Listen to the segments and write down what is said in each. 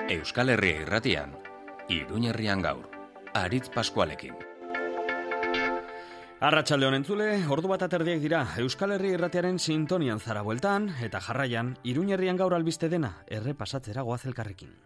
Euskal Herria Irratian, Iruñerrian gaur, Aritz Paskualekin. Arratsalde on entzule, ordu bat aterdiak dira Euskal Herria Irratiaren sintonian zara bueltan, eta jarraian, Iruñerrian gaur albiste dena, errepasatzera goaz elkarrekin.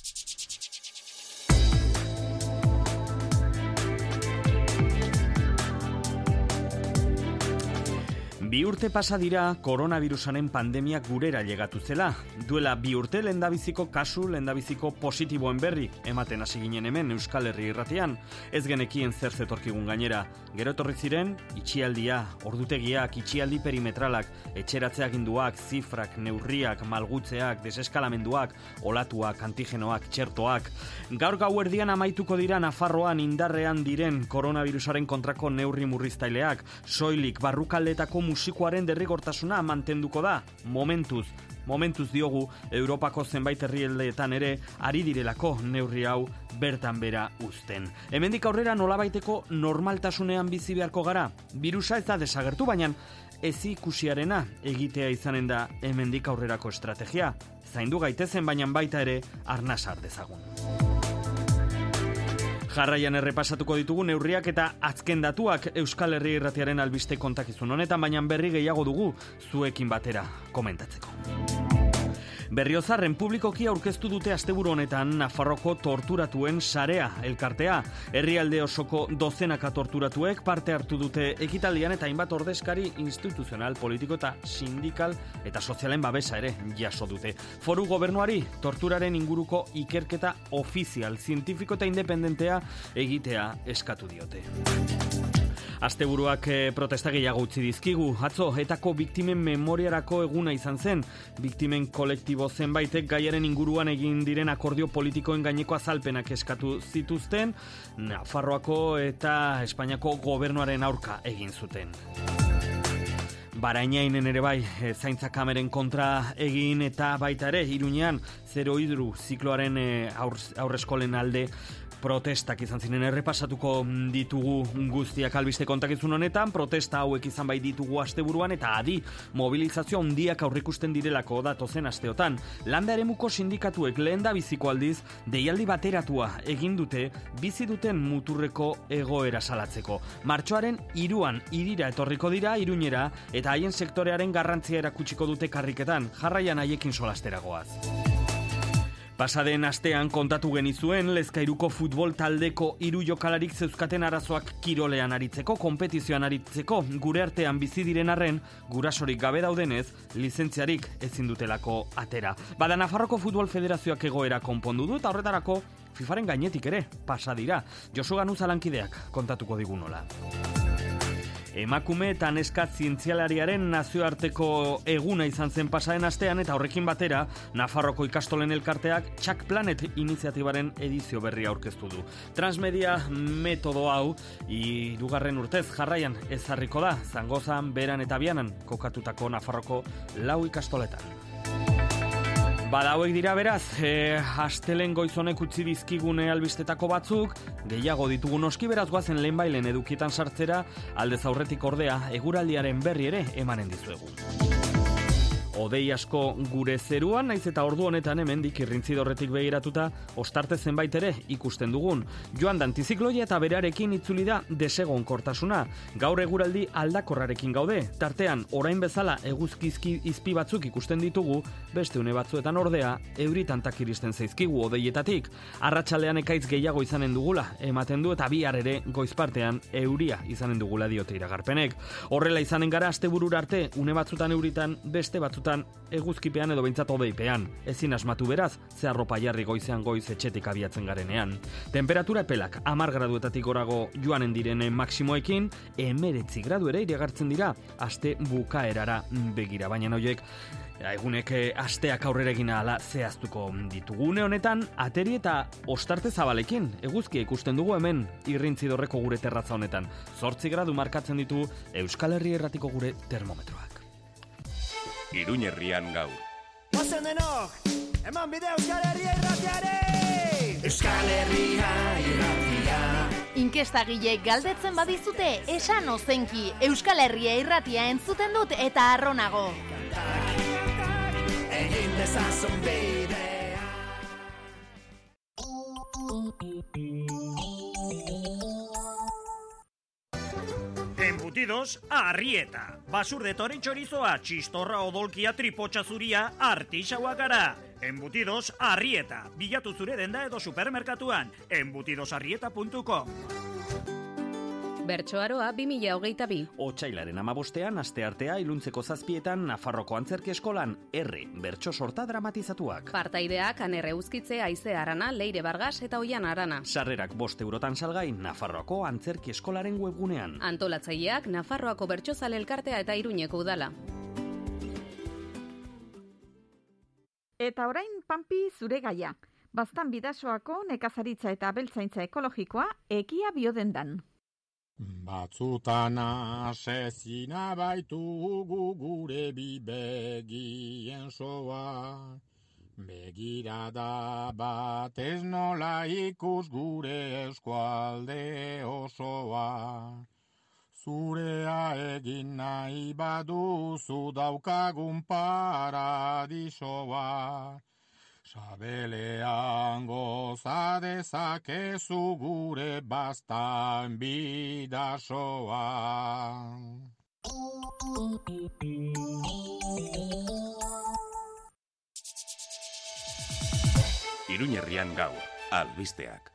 Bi urte pasa dira koronavirusaren pandemiak gurera llegatu zela. Duela bi urte lehendabiziko kasu, lehendabiziko positiboen berri ematen hasi ginen hemen Euskal Herria Irratian. Ez genekien zer zetorkigun gainera. Gero etorri ziren itxialdia, ordutegiak, itxialdi perimetralak, etxeratze aginduak, zifrak, neurriak, malgutzeak, deseskalamenduak, olatuak, antigenoak, txertoak. Gaur gauerdian amaituko dira Nafarroan indarrean diren koronavirusaren kontrako neurri murriztaileak, soilik barrukaldeetako musikoaren derrigortasuna mantenduko da, momentuz diogu, Europako zenbait herrialdeetan ere ari direlako neurri hau bertan bera uzten. Hemendik aurrera nolabaiteko normaltasunean bizi beharko gara. Birusa ez da desagertu, baina ez ikusiarena egitea izanen da hemendik aurrerako estrategia. Zaindu gaitezen, baina baita ere arnasar dezagun. Jarraian errepasatuko ditugu neurriak eta azken datuak Euskal Herria Irratiaren albiste kontakizun honetan, baina berri gehiago dugu zuekin batera komentatzeko. Berriozarren publikoki aurkeztu dute asteburu honetan Nafarroko torturatuen sarea elkartea. Herrialde osoko dozenaka torturatuek parte hartu dute ekitaldian eta hainbat ordezkari instituzional, politiko eta sindikal eta sozialen babesa ere jaso dute. Foru gobernuari torturaren inguruko ikerketa ofizial, zientifiko eta independentea egitea eskatu diote. Asteburuak protesta gehiago utzi dizkigu. Atzo, etako biktimen memoriarako eguna izan zen. Biktimen kolektibo zenbaitek gaiaren inguruan egin diren akordio politikoen gaineko azalpenak eskatu zituzten, Nafarroako eta Espainiako gobernuaren aurka egin zuten. Barainainen ere bai, zaintza kameren kontra egin eta baita ere, Iruñean, zero hidru zikloaren aurreskolen alde protestak izan ziren. Errepasatuko ditugu guztiak albiste kontakizun honetan, protesta hauek izan bai ditugu asteburuan eta adi mobilizazio handiak aurrikusten direlako datozen asteotan. Landa eremuko sindikatuek lehendabiziko aldiz deialdi bateratua egin dute bizi duten muturreko egoera salatzeko. Martxoaren 3 hirira etorriko dira Iruñera eta haien sektorearen garrantzia erakutsiko dute karriketan. Jarraian haiekin solasteragoaz. Pasaden astean kontatu genizuen Lezkairuko futbol taldeko 3 jokalarik zeuzkaten arazoak kirolean aritzeko, konpetizioan aritzeko, gure artean bizi diren arren, gurasorik gabe daudenez, lizentziarik ezin dutelako atera. Bada Nafarroko Futbol Federazioak egoera konpondu du eta horretarako FIFAren gainetik ere pasa dira. Josu Ganuza lankideak kontatuko digu nola. Emakume eta neska zientzialariaren nazioarteko eguna izan zen pasaren astean eta horrekin batera Nafarroko ikastolen elkarteak Txak Planet iniziatibaren edizio berria aurkeztu du. Transmedia metodo hau 2. urtez jarraian ezarriko da Zangozan, Beran eta Bianan kokatutako Nafarroko 4 ikastoletan. Bada hauek dira beraz, astelen goizonek utzi dizkigune albistetako batzuk, gehiago ditugu noski beraz goazen lehenbailen edukietan sartzera, aldez aurretik ordea eguraldiaren berri ere emanen dizuegu. Hodei asko gure zeruan, naiz eta ordu honetan hemendik irrintzidorretik begiratuta ostarte zenbait ere ikusten dugun. Joan da antizikloia eta berarekin itzuli da desegonkortasuna. Gaur eguraldi aldakorrarekin gaude. Tartean, orain bezala eguzkizki izpi batzuk ikusten ditugu, beste une batzuetan ordea, euritantak iristen zaizkigu hodeietatik. Arratsaldean ekaitz gehiago izanen dugula, ematen du eta bihar ere goizpartean euria izanen dugula diote iragarpenek. Horrela izanen gara asteburura arte, une batzutan euritan, beste batzutan eguzkipean edo behintzat hodeipean. Ezin asmatu beraz, ze arropa jarri goizean goiz etxetik abiatzen garenean. Temperatura epelak 10 graduetatik gorago joanen direnen maksimoekin, 19 gradu ere iragartzen dira, aste bukaerara begira, baina horiek egunek asteak aurrera egin ahala zehaztuko ditugune honetan, ateri eta ostarte zabalekin eguzkia ikusten dugu hemen irrintzidorreko gure terratza honetan. 8 gradu markatzen ditu Euskal Herria Irratiko gure termometroak. Iruñerrian gaur. Ozen denok, eman bide Euskal Herria Irratiare! Euskal Herria Irratia. Inkestagileek galdetzen badizute, esan ozenki, Euskal Herria Irratia entzuten dut eta arronago. Egin dezazun bidea. Embutidos Arrieta. Basurdetoren txorizoa, txistorra odolkia, tripotxa zuria, artixaua gara. Embutidos Arrieta. Bilatu zure denda edo supermerkatuan. embutidosarrieta.com. Bertsoaroa 2022. Otsailaren 15ean, asteartea iluntzeko 7etan Nafarroko Antzerki Eskolan bertso sorta dramatizatuak. Partaideak Aner Euskitze, Aize Arana, Leire Bargas eta Oian Arana. Sarrerak 5 eurotan salgai Nafarroako Antzerki Eskolaren webgunean. Antolatzaileak Nafarroako Bertsozale Elkartea eta Iruñeko Udala. Eta orain Pampi zure gaia. Baztan Bidasoako nekazaritza eta abeltzaintza ekologikoa ekia biodendan. Batzutan asezina baitugu gure begien soa. Begirada batez nola ikus gure eskualde osoa. Zurea egin nahi baduzu daukagun paradisoa. Sabelean goza dezakezu gure Baztan Bidasoa. Iruñerrian gaur, albisteak.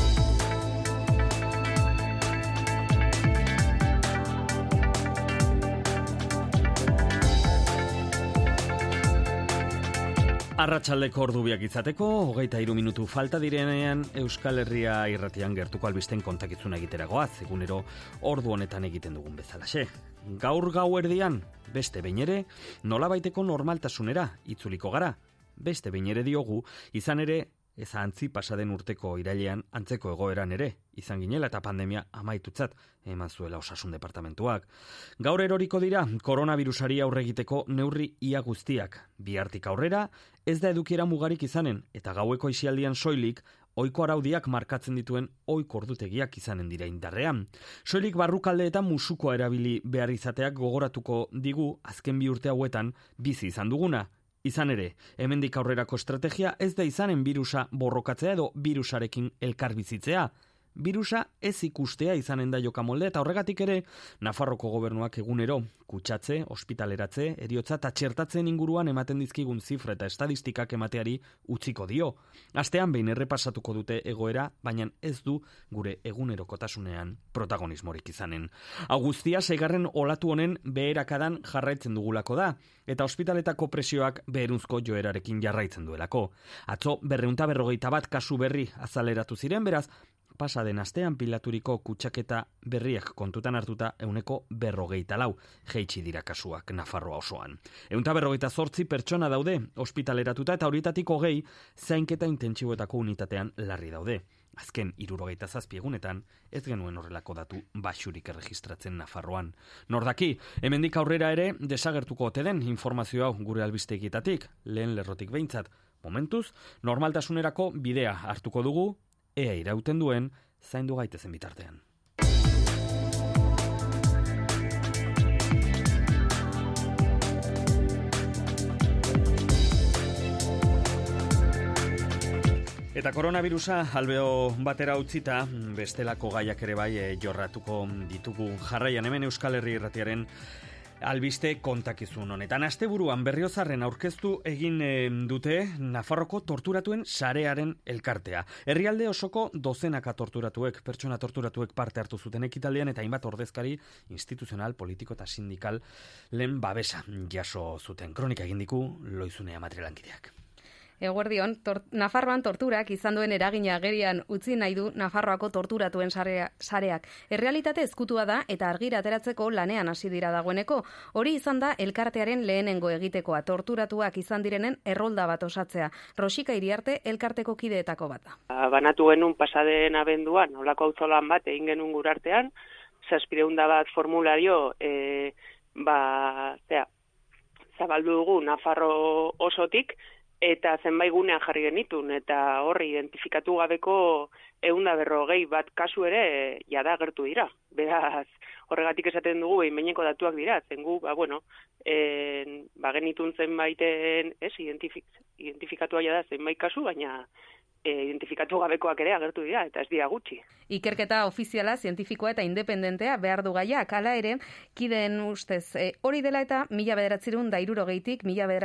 Arratsaldeko ordubiak izateko, 23 minutu falta direnean Euskal Herria irratian gertuko albisten kontakizuna egiteragoaz, egunero ordu honetan egiten dugun bezalaxe. Gaur gauerdian, beste behin ere, nolabaiteko normaltasunera itzuliko gara. Beste behin ere diogu, izan ere, ez antzi pasaden urteko irailean antzeko egoeran ere, izan ginela eta pandemia amaitutzat eman zuela Osasun Departamentuak. Gaur eroriko dira, koronavirusari aurre egiteko neurri ia guztiak. Bihartik aurrera, ez da edukiera mugarik izanen, eta gaueko aisialdian soilik, ohiko araudiak markatzen dituen ohiko ordutegiak izanen dira indarrean. Soilik barrukalde eta musukoa erabili behar izateak gogoratuko digu azken 2 urte hauetan bizi izan duguna. Izan ere, hemendik aurrerako estrategia ez da izanen birusa borrokatzea edo birusarekin elkarbizitzea. Birusa ez ikustea izanen da jokamolde eta horregatik ere, Nafarroko gobernuak egunero, kutsatze, ospitaleratze, eriotza eta txertatzen inguruan ematen dizkigun zifra eta estadistikak emateari utziko dio. Astean behin errepasatuko dute egoera, baina ez du gure egunerokotasunean protagonismorik izanen. Hau guztia 6. olatu honen beherakadan jarraitzen dugulako da, eta ospitaletako presioak beherunzko joerarekin jarraitzen duelako. Atzo 241 kasu berri azaleratu ziren, beraz, pasaden astean pilaturiko kutsaketa berriak kontutan hartuta 144 jeitsi dira kasuak Nafarroa osoan. 148 pertsona daude ospitaleratuta eta horietatik 20 zainketa intentsiboetako unitatean larri daude. Azken 67 egunetan ez genuen horrelako datu baxurik erregistratzen Nafarroan. Nordaki, hemendik aurrera ere desagertuko ote den informazio hau gure albistegietatik, lehen lerrotik behintzat. Momentuz, normaltasunerako bidea hartuko dugu, ea irauten duen, zaindu gaitezen bitartean. Eta koronavirusa albeo batera utzita, bestelako gaiak ere bai jorratuko ditugu jarraian hemen Euskal Herri irratiaren albiste kontakizun honetan. Asteburuan Berriozarren aurkeztu egin dute Nafarroko torturatuen sarearen elkartea. Herrialde osoko dozenaka torturatuek, pertsona torturatuek parte hartu zuten ekitaldian eta hainbat ordezkari instituzional, politiko eta sindikal lehen babesa jaso zuten. Kronika egin diku Loizunea materialankideak. Eguerdion, Nafarroan torturak izan duen eragina agerian utzi nahi du Nafarroako torturatuen sareak. Errealitate ezkutua da eta argira ateratzeko lanean hasi dira dagoeneko. Hori izan da elkartearen lehenengo egitekoa, torturatuak izan direnen errolda bat osatzea. Rosika Iriarte elkarteko kideetako bat da. Banatu genuen pasaden abenduan, olako auzolan bat egin genuen gurartean, 700 bat formulario zabaldu dugu Nafarro osotik, eta zenbait gunean jarri genitun, eta horri identifikatu gabeko 140 bat kasu ere jada agertu dira. Beraz, horregatik esaten dugu behin-behineko datuak dira, zengu, genitun zenbaiten, identifikatua jada zenbait kasu, baina identifikatu gabekoak ere agertu dira, eta ez dira gutxi. Ikerketa ofiziala, zientifikoa eta independentea behar du gaiak, hala ere, kideen ustez, hori dela eta 1960tik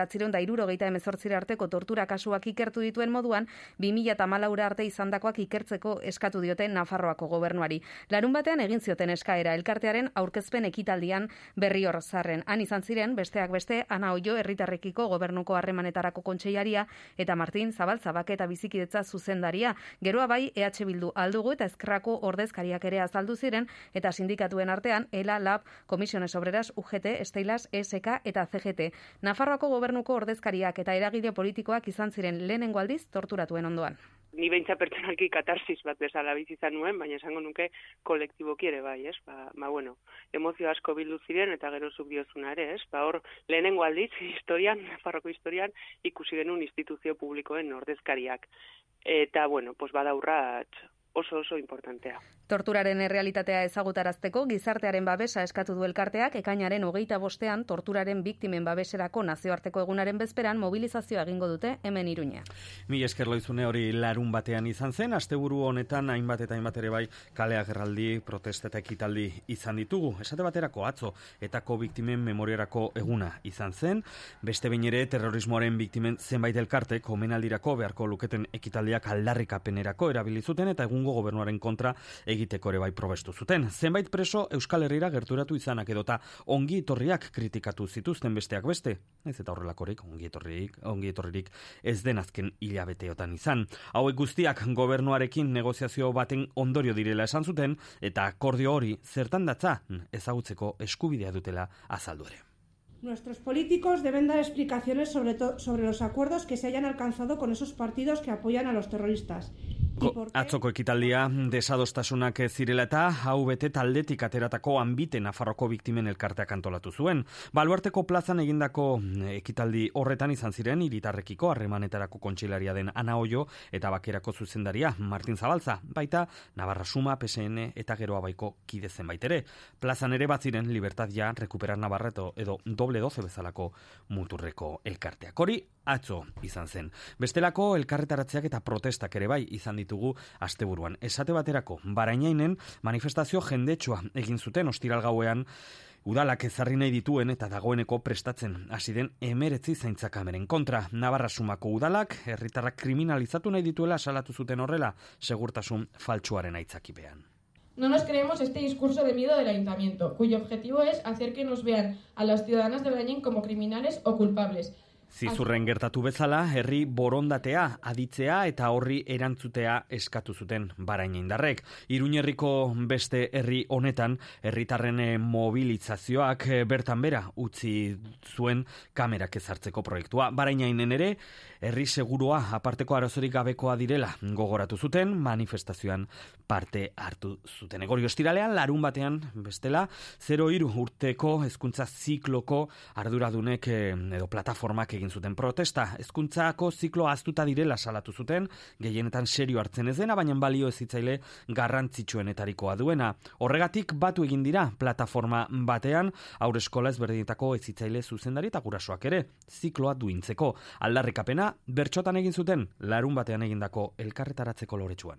1978 arteko tortura kasuak ikertu dituen moduan, 2014 arte izandakoak ikertzeko eskatu diote Nafarroako gobernuari. Larunbatean egin zioten eskaera elkartearen aurkezpen ekitaldian Berriozarren. Han izan ziren, besteak beste, Ana Oio herritarrekiko gobernuko harremanetarako kontseilaria eta Martin Zabaltzabak eta bizikidetza zuzendaria. Geroa bai, EH Bildu aldugu eta Ezkerrako ordezkariak ere azaldu ziren eta sindikatuen artean ELA, LAB, Comisiones Obreras, UGT, Esteilas, ESK eta CGT. Nafarroako gobernuko ordezkariak eta eragile politikoak izan ziren lehenengo aldiz torturatuen ondoan. Ni beintza pertsonalki katarsis bat bezala bizi izan nuen, baina esango nuke kolektiboki ere bai, ez? Bueno, emozio asko bildu ziren eta gero zuk diozuna ere, ez? Hor lehenengo aldiz historian, Nafarroko historian ikusi genuen instituzio publikoen ordezkariak. Eta bueno, bada urrats oso importantea. Torturaren errealitatea ezagutarazteko gizartearen babesa eskatu du elkarteak ekainaren 25ean torturaren biktimen babeserako nazioarteko egunaren bezperan mobilizazioa egingo dute hemen Iruñean. Mila esker Loizune, hori larun batean izan zen, asteburu honetan hainbat ere bai kale agerraldi, protesta eta ekitaldi izan ditugu. Esate baterako atzo etako biktimen memoriarako eguna izan zen, beste behin ere terrorismoaren biktimen zenbait elkartek omenaldirako beharko luketen ekitaldiak aldarrikapenerako erabili zuten eta egungo gobernuaren kontra egiteko ere bai probestu zuten. Zenbait preso Euskal Herrira gerturatu izanak edota ongi etorriak kritikatu zituzten besteak beste. Ez eta horrelakorik ongi etorririk ez den azken hilabeteotan izan. Hauek guztiak gobernuarekin negoziazio baten ondorio direla esan zuten eta akordio hori zertan datza ezagutzeko eskubidea dutela azaldu ere. Nuestros políticos deben dar explicaciones sobre los acuerdos que se hayan alcanzado con esos partidos que apoyan a los terroristas. Atzoko ekitaldia desadostasunak zirela eta hau bete taldetik ateratako Anbite Nafarroko biktimen elkarteak antolatu zuen. Baluarteko plazan egindako ekitaldi horretan izan ziren hiritarrekiko harremanetarako kontseilaria den Ana Oio eta bakerako zuzendaria Martin Zabaltza, baita Navarra Suma, PSN eta Geroa Baiko kide zenbait ere. Plazan ere batziren Libertad Ya, Recuperar Navarreto edo Doble 12 bezalako muturreko elkarteak. Hori atzo izan zen. Bestelako elkarretaratzeak eta protestak ere bai izan ditugu asteburuan. Esate baterako, Barainainen manifestazio jendetsua egin zuten ostiral gauean udalak ezarri nahi dituen eta dagoeneko prestatzen hasi den 19 zaintzakameren kontra. Navarra Sumako udalak herritarrak kriminalizatu nahi dituela salatu zuten horrela, segurtasun faltsuaren aitzakipean. No nos creemos este discurso de miedo del ayuntamiento, cuyo objetivo es hacer que nos vean a las ciudadanas de Barañain como criminales o culpables. Zizurren gertatu bezala, herri borondatea, aditzea eta horri erantzutea eskatu zuten Barainaindarrek. Iruñerriko beste herri honetan, herritarren mobilizazioak bertan bera utzi zuen kamerak ezartzeko proiektua. Barainainen ere, herri segurua aparteko arazorik gabekoa direla gogoratu zuten, manifestazioan parte hartu zuten. Egorio estiralean, larun batean, bestela, 03 urteko hezkuntza zikloko arduradunek edo plataformak egin zuten protesta. Hezkuntzako ziklo ahaztuta direla salatu zuten, gehienetan serio hartzen ez dena, baina balio ezitzaile garrantzitsuenetarikoa duena. Horregatik batu egin dira plataforma batean, haurreskola ezberdinetako ezitzaile zuzendari eta gurasoak ere, zikloa duintzeko. Aldarrikapena bertxotan egin zuten, larun batean egindako elkarretaratzeko loretsuan.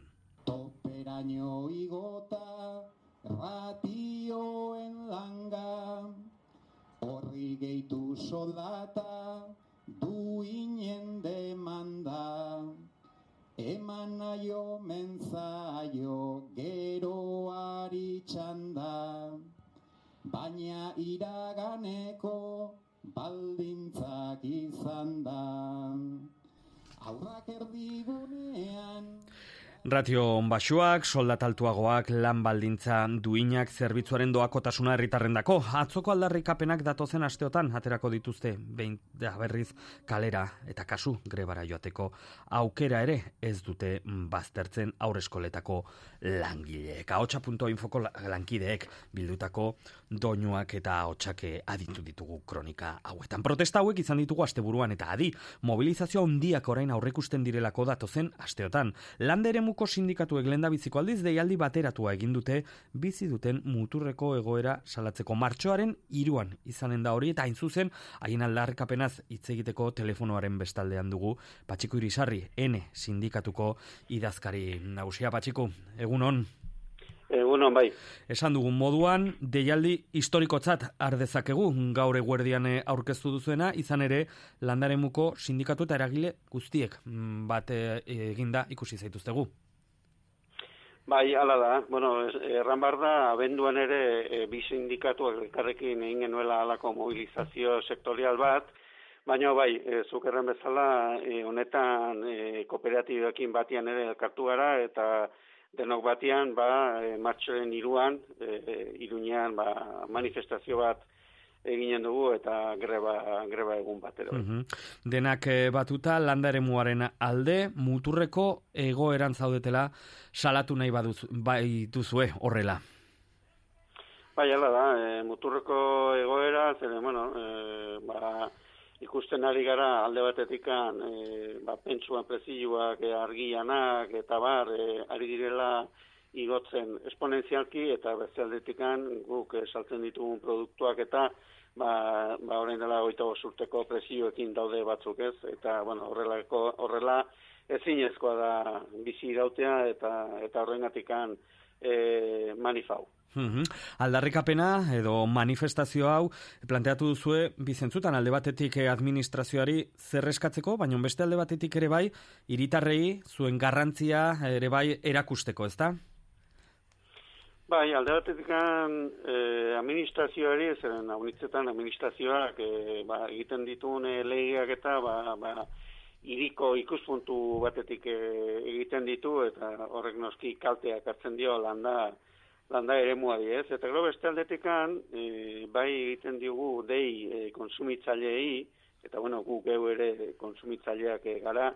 Toperaino igota, ratioen langa, horri gehitu soldata, duinen demanda, eman naio menzaio geroari txanda, baina iraganeko baldintzak izan da. Aurrak erdigunean Ratio baxuak, soldataltuagoak, lan baldintza duinak, zerbitzuaren doakotasuna herritarrendako. Atzoko aldarrikapenak datozen asteotan aterako dituzte berriz kalera eta kasu grebara joateko aukera ere ez dute baztertzen haurreskoletako langileek. Ahotsa.infoko lankideek bildutako doinuak eta ahotsake aditu ditugu kronika hauetan. Protesta hauek izan ditugu asteburuan eta adi mobilizazio handiak orain aurreikusten direlako datozen asteotan. Lande eremu Landaremuko sindikatuek lehendabiziko aldiz deialdi bateratua egin dute bizi duten muturreko egoera salatzeko. Martxoaren 3 izanen da hori, eta hain zuzen haien aldarrikapenaz hitz egiteko telefonoaren bestaldean dugu Patxiku Irisarri, sindikatuko idazkari nagusia. Patxiku, egunon. Egunon, bai. Esan dugun moduan, deialdi historikotzat ardezakegu gaur eguerdian aurkeztu duzuena, izan ere Landaremuko sindikatu eta eragile guztiek bat eginda ikusi zaituztegu. Bai, hala da. Bueno, erran behar da, abenduan ere bi sindikatuak elkarrekin egin genuela halako mobilizazio sektorial bat, baina bai, zuk erran bezala, honetan kooperatibekin batian ere elkartu gara, eta denok batian, martxoaren 3 Iruñean manifestazio bat eginen dugu eta greba egun batero. Denak batuta Landaremuaren alde, muturreko egoeran zaudetela salatu nahi baituzue horrela. Bai, hala da, muturreko egoera, zeren, ikusten ari gara alde batetikan pentsuan prezioak, argianak eta ari direla igotzen esponentzialki, eta beste aldetikan guk saltzen ditugun produktuak eta orain dela 25 urteko prezioekin daude batzuk, ez? Eta horrela ezinezkoa da bizi irautea eta horrengatikan manifau. Aldarrikapena edo manifestazio hau planteatu duzue bizentzutan, alde batetik administrazioari zer eskatzeko, baina beste alde batetik ere bai hiritarrei zuen garrantzia ere bai erakusteko, ezta? Bai, alde batetik administrazioari, zeren haunitzetan administrazioak egiten dituen legeak eta hiriko ikuspuntu batetik egiten ditu, eta horrek noski kalteak hartzen dio landa eremuari, ez? Eta gero beste aldetikan, bai egiten diogu dei konsumitzaileei, eta gu geu ere konsumitzaileak gara,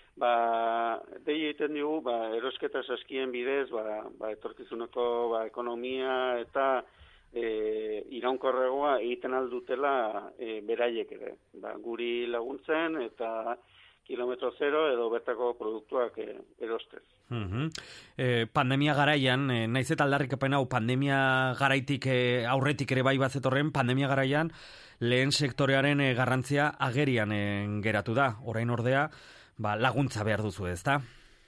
dei egiten diogu erosketa saskien bidez, etorkizuneko ekonomia eta iraunkorregoa egiten aldutela beraiek ere. Guri laguntzen eta kilometro zero edo bertako produktuak erostez. Pandemia garaian, naiz eta aldarrikapen hau pandemia garaitik aurretik ere bai bazetorren, pandemia garaian lehen sektorearen garrantzia agerian geratu da. Orain ordea, laguntza behar duzu, ezta?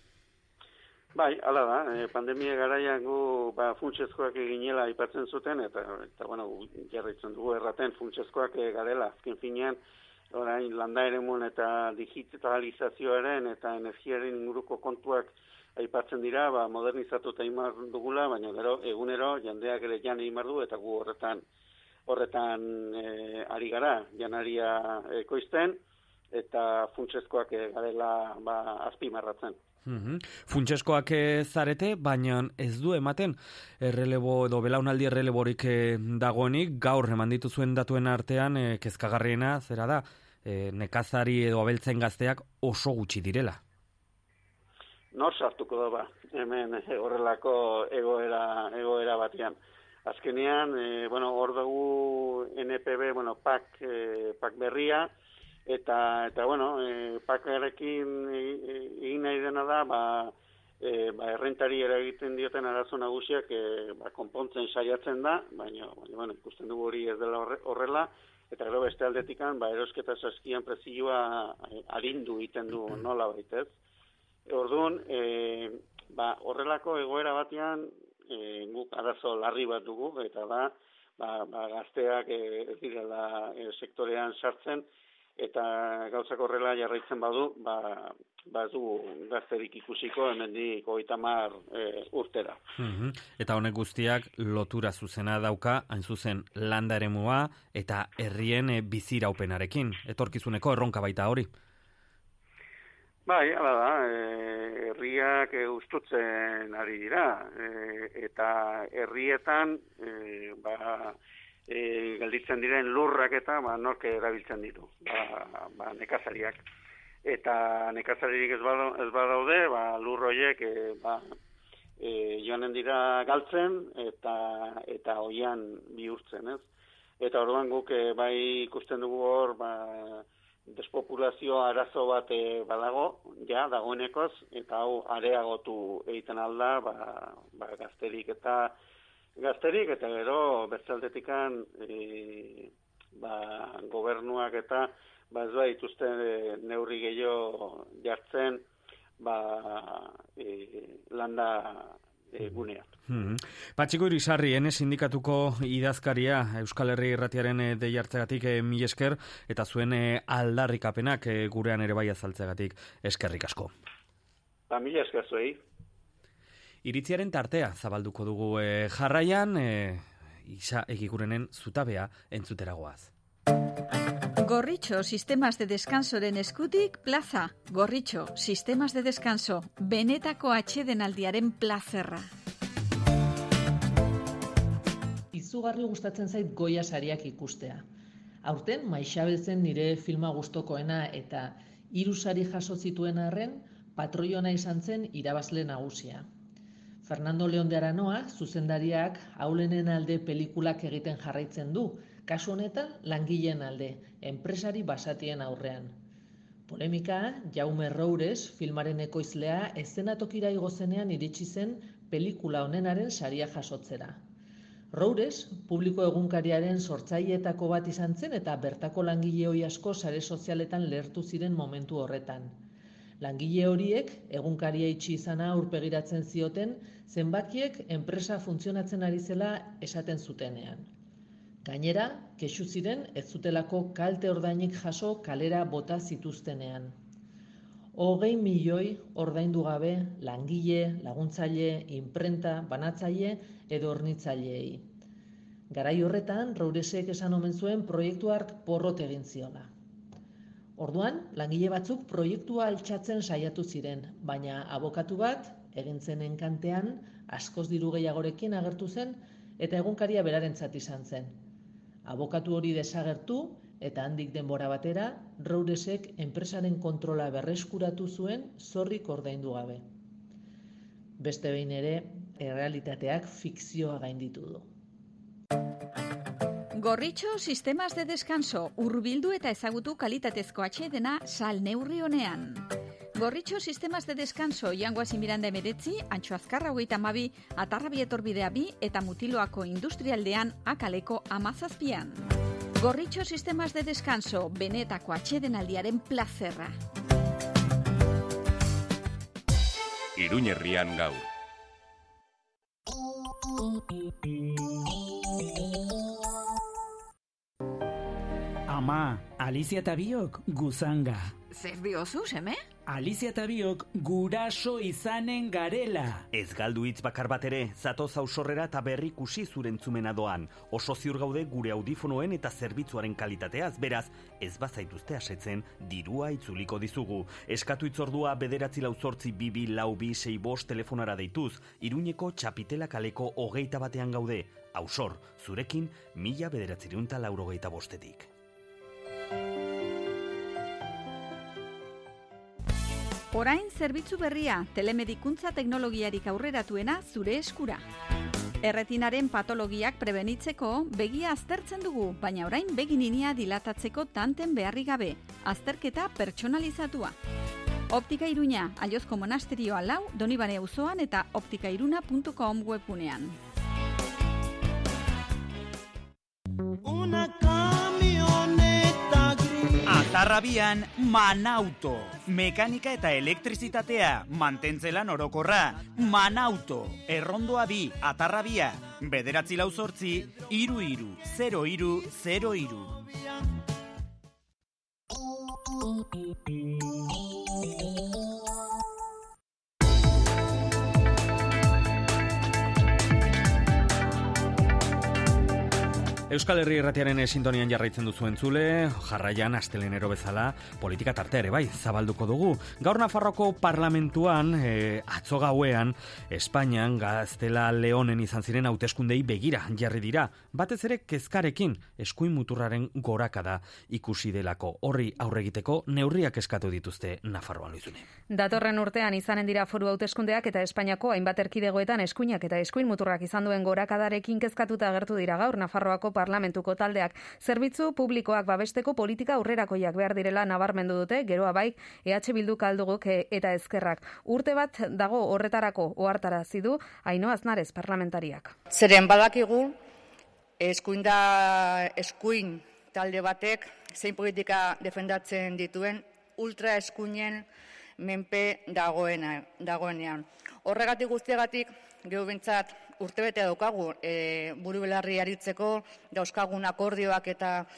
Bai, hala da. Pandemia garaian gu funtsezkoak eginela aipatzen zuten, eta jarraitzen dugu erraten funtsezkoak garela. Azken finean, orain landaremun eta digitalizazioaren eta energiaren inguruko kontuak aipatzen dira, modernizatuta imar dugula, baina gero egunero jendeak ere jan imar du, eta gu horretan ari gara, janaria ekoizten, eta funtsezkoak garela azpimarratzen. Funtsezkoak zarete, baina ez du ematen errelebo edo belaunaldi erreleborik dagoenik, gaur eman dituzuen datuen artean kezkagarriena zera da, nekazari edo abeltzain gazteak oso gutxi direla. Nor sartuko da hemen horrelako egoera batean. Azkenean, hor dugu NPB, PAK berria, eta PAK-arekin egin nahi dena da, errentari eragiten dioten arazo nagusiak konpontzen saiatzen da, baina ikusten dugu hori ez dela horrela, eta gero beste aldetikan, erosketa saskian prezioa arindu egiten du nola baitez. Orduan, horrelako egoera batean guk arazo larri bat dugu, eta gazteak ez direla sektorean sartzen, eta gauzak horrela jarraitzen badu, du gazterik ikusiko hemendik 30 urtera. Eta honek guztiak lotura zuzena dauka, hain zuzen landaremua eta herrien biziraupenarekin. Etorkizuneko erronka baita hori. Bai, hala da, herriak ustutzen ari dira, eta herrietan gelditzen diren lurrak eta nork erabiltzen ditu, nekazariak. Eta nekazaririk ez badaude, lur horiek joanen dira galtzen eta oian bihurtzen, ez? Eta orduan guk bai ikusten dugu hor, despopulazio arazo bat badago, ja, dagoenekoz, eta hau areagotu egiten alda, gazterik eta gero bertzaldetikan gobernuak eta ez da dituzte neurri gehiago jartzen landa gunean. Patxiko Irisarri, sindikatuko idazkaria Euskal Herri Irratiaren deiartzegatik mil esker, eta zuen aldarrikapenak gurean ere bai azaltzegatik eskerrik asko. Mil esker zuei. Iritziaren tartea zabalduko dugu jarraian, Isa Egigurenen zutabea entzuteragoaz. Gorritxo Sistemas de Descansoren eskutik plaza. Gorritxo Sistemas de Descanso, benetako atsedenaldiaren plazerra. Izugarri gustatzen zait Goya sariak ikustea. Aurten Maixabel zen nire filma gustokoena eta 3 sari jaso zituen arren, Patroiona izan zen irabazle nagusia. Fernando León de Aranoa, zuzendariak Aulenen alde pelikulak egiten jarraitzen du, kasu honetan langileen alde, enpresari basatien aurrean. Polemika, Jaume Roures, filmaren ekoizlea, eszenatokira igo zenean iritsi zen pelikula honenaren saria jasotzera. Roures, publiko egunkariaren sortzaileetako bat izan zen eta bertako langile hori asko sare sozialetan lehertu ziren momentu horretan. Langile horiek egunkaria itxi izana aurpegiratzen zioten zenbakiek enpresa funtzionatzen ari zela esaten zutenean. Gainera, kexu ziren ez zutelako kalte ordainik jaso kalera bota zituztenean. 20 milioi ordaindu gabe langile, laguntzaile, inprenta, banatzaile edo hornitzaileei. Garai horretan, Rouresek esan omen zuen proiektu hark porrot egin ziola. Orduan, langile batzuk proiektua altxatzen saiatu ziren, baina abokatu bat, egin zen enkantean, askoz diru gehiagorekin agertu zen, eta egunkaria berarentzat izan zen. Abokatu hori desagertu, eta handik denbora batera, Rouresek enpresaren kontrola berreskuratu zuen zorrik ordaindu gabe. Beste behin ere, errealitateak fikzioa gainditu du. Gorritxo Sistemas de Descanso, hurbildu eta ezagutu kalitatezko atsedena salneurri honean. Gorritxo Sistemas de Descanso, Jangoasi Miranda 19, Antxo Azkarra 32, Atarrabi etorbidea 2 eta Mutiloako industrialdean Akaleko 17. Gorritxo Sistemas de Descanso, benetako atsedenaldiaren plazerra. Iruñerrian gaur. Ama, Alizia eta biok guzanga. Zer diozu, seme? Alizia eta biok guraso izanen garela. Ez galdu hitz bakar bat ere, zatoz ausorrera eta berrikusi zure entzumena doan. Oso ziur gaude gure audifonoen eta zerbitzuaren kalitateaz, beraz, ez bazaituzte asetzen, dirua itzuliko dizugu. Eskatu itzordua 948226265 telefonara deituz, Iruñeko Txapitela kaleko 21 gaude. Ausor, zurekin 1985. Orain zerbitzu berria, telemedikuntza teknologiarik aurreratuena zure eskura. Erretinaren patologiak prebenitzeko begia aztertzen dugu, baina orain begininia dilatatzeko tanten beharri gabe, azterketa pertsonalizatua. Optika Iruña, Allozko Monasterioa 4, Donibane auzoan eta optikairuna.com webgunean. Una camioneta gris. Atarrabian Manauto. Mekanika eta elektrizitatea, mantentzelan orokorra. Manauto. Errondoa 2, Atarrabia. 948 330303. Euskal Herri Irratiaren sintonian jarraitzen duzu entzule, jarraian astelenero bezala politika tartea ere bai zabalduko dugu. Gaur Nafarroko parlamentuan, atzo gauean, Espainian Gaztela Leonen izan ziren hauteskundei begira jarri dira. Batez ere kezkarekin eskuin muturraren gorakada ikusi delako. Horri aurregiteko neurriak eskatu dituzte Nafarroan Luizune. Datorren urtean izanen dira foru hauteskundeak eta Espainiako hainbat erkidegoetan eskuinak eta eskuin muturrak izan duen gorakadarekin kezkatuta agertu dira gaur Nafarroako parlamentuko taldeak. Zerbitzu publikoak babesteko politika aurrerakoiak behar direla nabarmendu dute, geroa bai EH Bilduk alduguk eta ezkerrak. Urte bat dago horretarako ohartarazi du Ainhoa Aznarez parlamentariak. Zeren badakigu eskuin talde batek zein politika defendatzen dituen ultra eskuinen menpe dagoenean. Horregatik guztiagatik geu bintzat urtebete daukagu buru belarri aritzeko, dauzkagun akordioak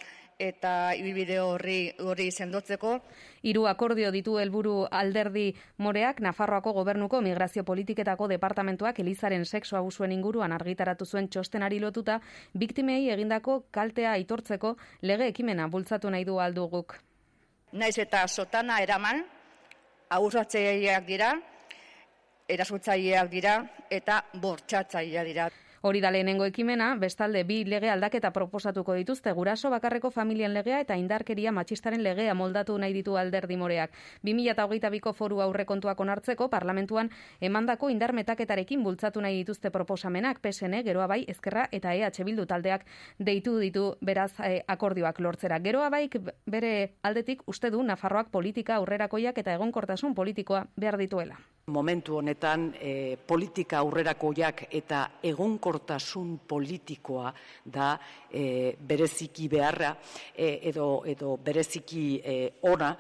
eta ibibide horri sendotzeko. 3 akordio ditu helburu alderdi moreak. Nafarroako gobernuko migrazio politiketako departamentuak Elizaren sexu abusuen inguruan argitaratu zuen txostenari lotuta biktimei egindako kaltea aitortzeko lege ekimena bultzatu nahi du alduguk. Naiz eta sotana eraman, abusatzaileak dira, erasotzaileak dira eta bortxatzaileak dira. Hori da lehenengo ekimena, bestalde 2 lege aldaketa proposatuko dituzte, guraso bakarreko familien legea eta indarkeria matxistaren legea moldatu nahi ditu alderdi moreak. 2022ko foru aurrekontuak onartzeko parlamentuan emandako indar metaketarekin bultzatu nahi dituzte proposamenak, PSN, geroa bai, ezkerra eta EH Bildu taldeak deitu ditu beraz akordioak lortzera. Geroa bai bere aldetik uste du Nafarroak politika aurrerakoiak eta egonkortasun politikoa behar dituela. Momentu honetan politika aurrerakoiak eta egonkortasun politikoa da bereziki beharra edo bereziki ona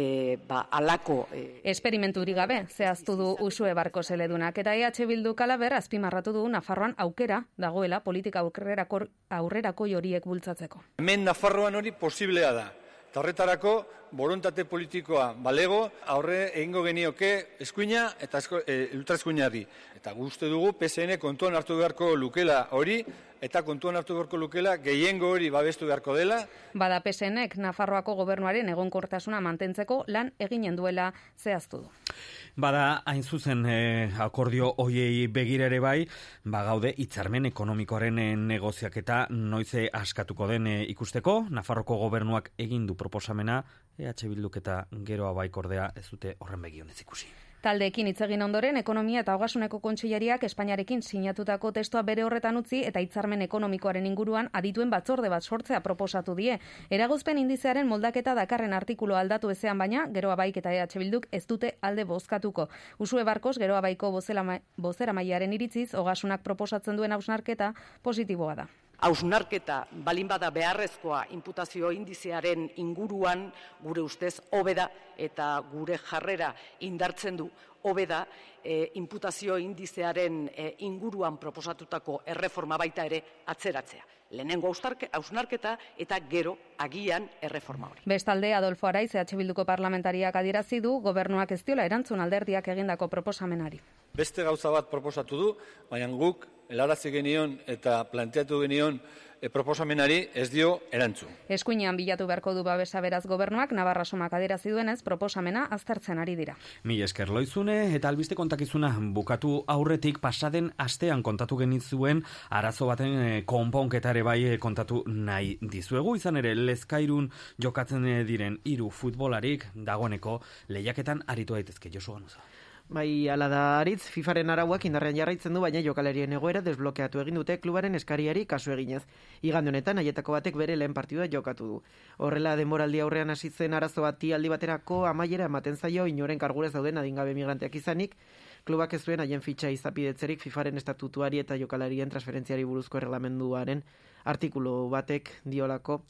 alako. Esperimenturik gabe zehaztu du Uxue Barkos eledunak eta EH Bildu kalaber azpimarratu du Nafarroan aukera dagoela politika aurrerakoi horiek bultzatzeko. Hemen Nafarroan hori posiblea da. Eta horretarako, borontate politikoa balego, aurre egingo genioke eskuina eta ultraeskuinari. Eta guzti dugu, PSN kontuan hartu beharko lukela hori, eta kontuan hartu beharko lukela gehiengo hori babestu beharko dela. Bada PSNek Nafarroako gobernuaren egonkortasuna mantentzeko lan eginen duela zehaztu du. Bada, hain zuzen akordio hoiei begira ere bai, gaude hitzarmen ekonomikoaren negoziaketa noize askatuko den ikusteko. Nafarroko gobernuak egin du proposamena, EH Bilduk eta geroa baik ordea ez dute horren begionez ikusi. Taldeekin hitz egin ondoren, Ekonomia eta Ogasuneko Kontseilariak Espainiarekin sinatutako testua bere horretan utzi eta hitzarmen ekonomikoaren inguruan adituen batzorde bat sortzea proposatu die. Eragozpen indizearen moldaketa dakarren artikulu aldatu ezean baina, geroa baik eta EH Bilduk ez dute alde bozkatuko. Uxue Barkos, geroa baiko bozeramailearen iritziz, Ogasunak proposatzen duen hausnarketa positiboa da. Hausnarketa balin bada beharrezkoa inputazio indizearen inguruan gure ustez hobeda eta gure jarrera indartzen du hobeda inputazio indizearen inguruan proposatutako erreforma baita ere atzeratzea. Lehenengo hausnarketa eta gero agian erreforma hori. Bestalde, Adolfo Araiz, EH Bilduko parlamentariak adierazi du gobernuak ez diola erantzun alderdiak egindako proposamenari. Beste gauza bat proposatu du, baina guk helarazi genion eta planteatu genion proposamenari ez dio erantzun. Eskuinean bilatu beharko du babesa beraz gobernuak, Navarra Somak adierazi duenez proposamena aztertzen ari dira. Mila esker Loizune eta albiste kontakizuna bukatu aurretik pasaden astean kontatu genizuen arazo baten konponketare bai kontatu nahi dizuegu. Izan ere Lezkairun jokatzen diren 3 futbolarik dagoeneko lehiaketan aritu daitezke. Josu Ganuza. Bai, ala da Aritz, FIFAren arauak indarrean jarraitzen du, baina jokalarien egoera desblokeatu egin dute klubaren eskariari kasu eginez. Igande honetan, haietako batek bere lehen partidua jokatu du. Horrela, denboraldi aurrean hasi zen arazo bati aldi baterako amaiera ematen zaio inoren kargurez dauden adingabe migranteak izanik, klubak ez zuen haien fitxa izapidetzerik FIFAren estatutuari eta jokalarien transferentziari buruzko erreglamenduaren artikulu batek diolako,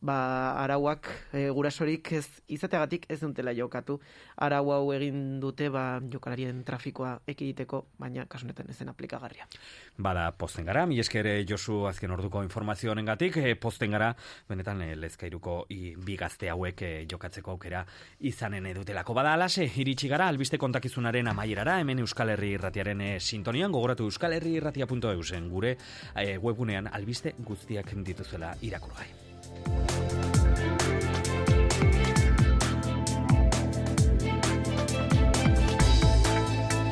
arauak gurasorik ez izateagatik ez dutela jokatu. Arau hau egin dute jokalarien trafikoa ekiditeko, baina kasunetan ez zen aplikagarria. Bada posten gara, mi esker Josu azken orduko informazio honengatik, posten gara, benetan Lezkairuko 2 gazte hauek jokatzeko aukera izanen dutelako. Bada alase, iritsi gara, albiste kontakizunaren amaierara, hemen Euskal Herri Irratiaren sintonian, gogoratu euskalherriirratia.eusen, gure webgunean albiste guztiak dituzuela irakurgai.